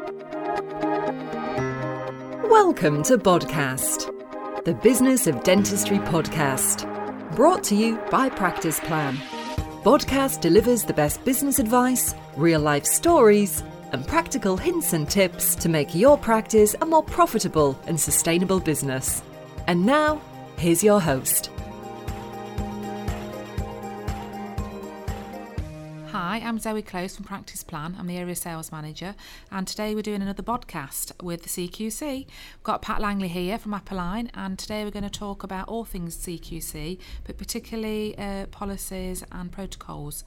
Welcome to Bodcast, the Business of Dentistry podcast, brought to you by Practice Plan. Bodcast delivers the best business advice, real-life stories, and practical hints and tips to make your practice a more profitable and sustainable business. And now, here's your host. Hi, I'm Zoe Close from Practice Plan. I'm the Area Sales Manager, and today we're doing another podcast with the CQC. We've got Pat Langley here from Appeline, and today we're going to talk about all things CQC, but particularly policies and protocols.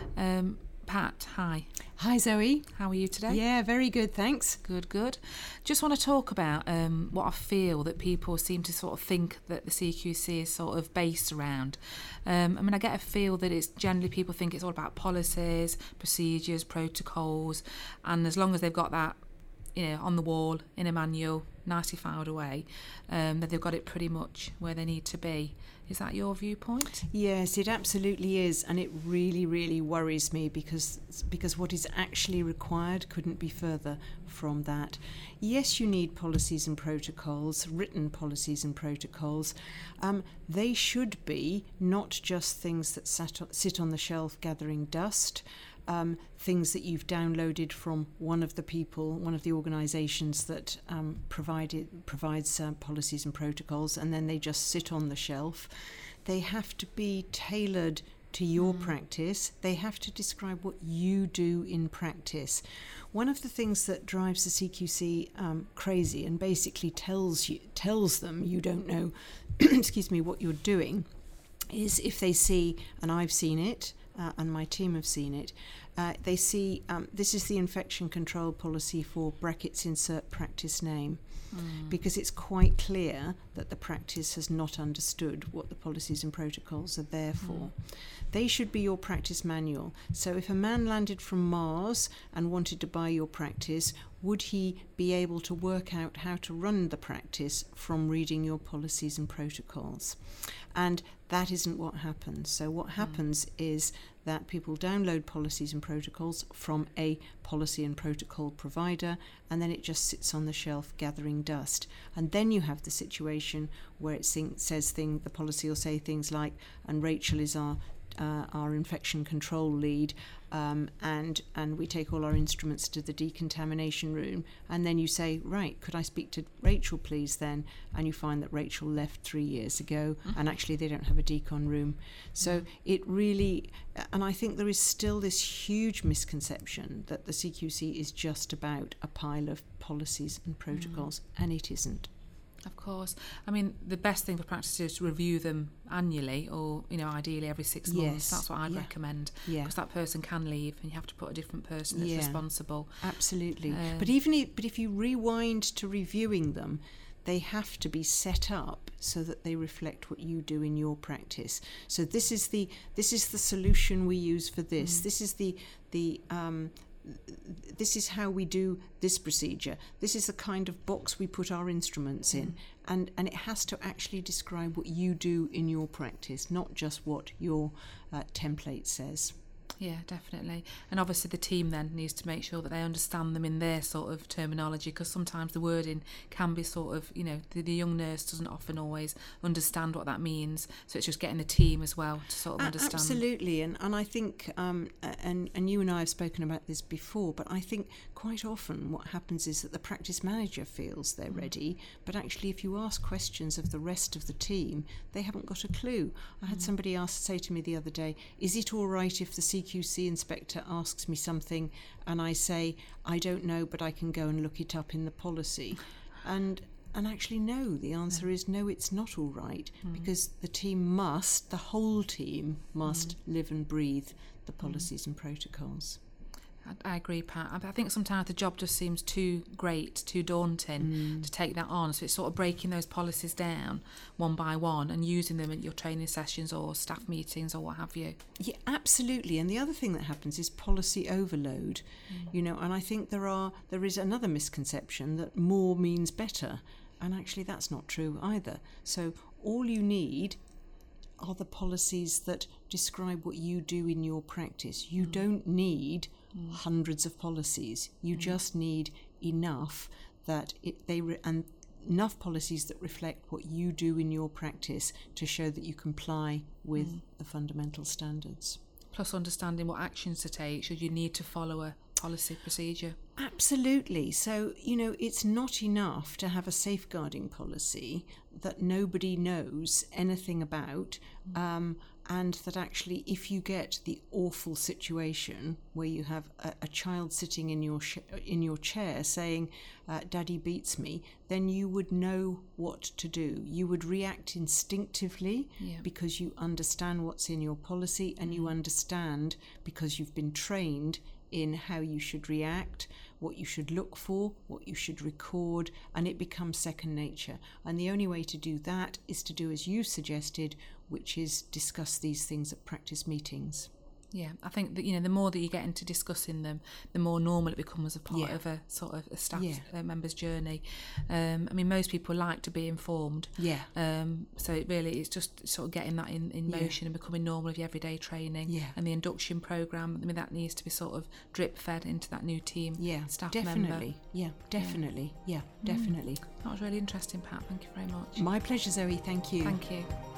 Pat, hi. Hi Zoe. How are you today? Yeah, very good, thanks. Good. Just want to talk about what I feel that people seem to sort of think that the CQC is sort of based around. I get a feel that it's generally people think it's all about policies, procedures, protocols, and as long as they've got that, on the wall in a manual, nicely filed away, that they've got it pretty much where they need to be. Is that your viewpoint? Yes, it absolutely is, and it really, really worries me because what is actually required couldn't be further from that. Yes, you need policies and protocols, written policies and protocols. They should be not just things that sit on the shelf gathering dust. Things that you've downloaded from one of the organisations that provides policies and protocols, and then they just sit on the shelf. They have to be tailored to your practice. They have to describe what you do in practice. One of the things that drives the CQC crazy and basically tells them you don't know what you're doing is if they see, and I've seen it, and my team have seen it, they see this is the infection control policy for brackets insert practice name, because it's quite clear that the practice has not understood what the policies and protocols are there for. They should be your practice manual. So if a man landed from Mars and wanted to buy your practice, would he be able to work out how to run the practice from reading your policies and protocols? And that isn't what happens. So what happens is that people download policies and protocols from a policy and protocol provider, and then it just sits on the shelf gathering dust. And then you have the situation where the policy will say things like, and Rachel is our infection control lead, and we take all our instruments to the decontamination room, and then you say, right, could I speak to Rachel please then? And you find that Rachel left 3 years ago, and actually they don't have a decon room. So it really, and I think there is still this huge misconception that the CQC is just about a pile of policies and protocols, and it isn't. Of course. The best thing for practice is to review them annually or, ideally every 6 months. Yes. That's what I'd recommend. Because that person can leave and you have to put a different person that's responsible. Absolutely. But if you rewind to reviewing them, they have to be set up so that they reflect what you do in your practice. So this is the solution we use for this. This is this is how we do this procedure. This is the kind of box we put our instruments in. And it has to actually describe what you do in your practice, not just what your template says. Yeah, definitely. And obviously the team then needs to make sure that they understand them in their sort of terminology, because sometimes the wording can be sort of, the young nurse doesn't often always understand what that means. So it's just getting the team as well to sort of understand. Absolutely. And I think, and you and I have spoken about this before, but I think quite often what happens is that the practice manager feels they're ready, but actually if you ask questions of the rest of the team, they haven't got a clue. I had somebody say to me the other day, is it all right if the CQC inspector asks me something and I say, I don't know, but I can go and look it up in the policy? And actually, no, the answer is no, it's not all right, because the whole team must live and breathe the policies and protocols. I agree, Pat. I think sometimes the job just seems too great, too daunting to take that on. So it's sort of breaking those policies down one by one and using them at your training sessions or staff meetings or what have you. Yeah, absolutely. And the other thing that happens is policy overload. And I think there is another misconception that more means better. And actually that's not true either. So all you need are the policies that describe what you do in your practice. You don't need hundreds of policies. You just need enough that enough policies that reflect what you do in your practice to show that you comply with the fundamental standards. Plus understanding what actions to take should you need to follow a policy procedure. Absolutely. So, it's not enough to have a safeguarding policy that nobody knows anything about, and that actually if you get the awful situation where you have a child sitting in your chair saying, Daddy beats me, then you would know what to do. You would react instinctively because you understand what's in your policy, and you understand because you've been trained in how you should react, what you should look for, what you should record, and it becomes second nature. And the only way to do that is to do as you suggested, which is discuss these things at practice meetings. Yeah, I think that, the more that you get into discussing them, the more normal it becomes a part of a sort of a staff member's journey. Most people like to be informed. Yeah. So it's just sort of getting that in motion and becoming normal of your everyday training. Yeah. And the induction programme, that needs to be sort of drip fed into that new team staff member. Yeah, definitely. Yeah, definitely. That was really interesting, Pat. Thank you very much. My pleasure, Zoe. Thank you. Thank you.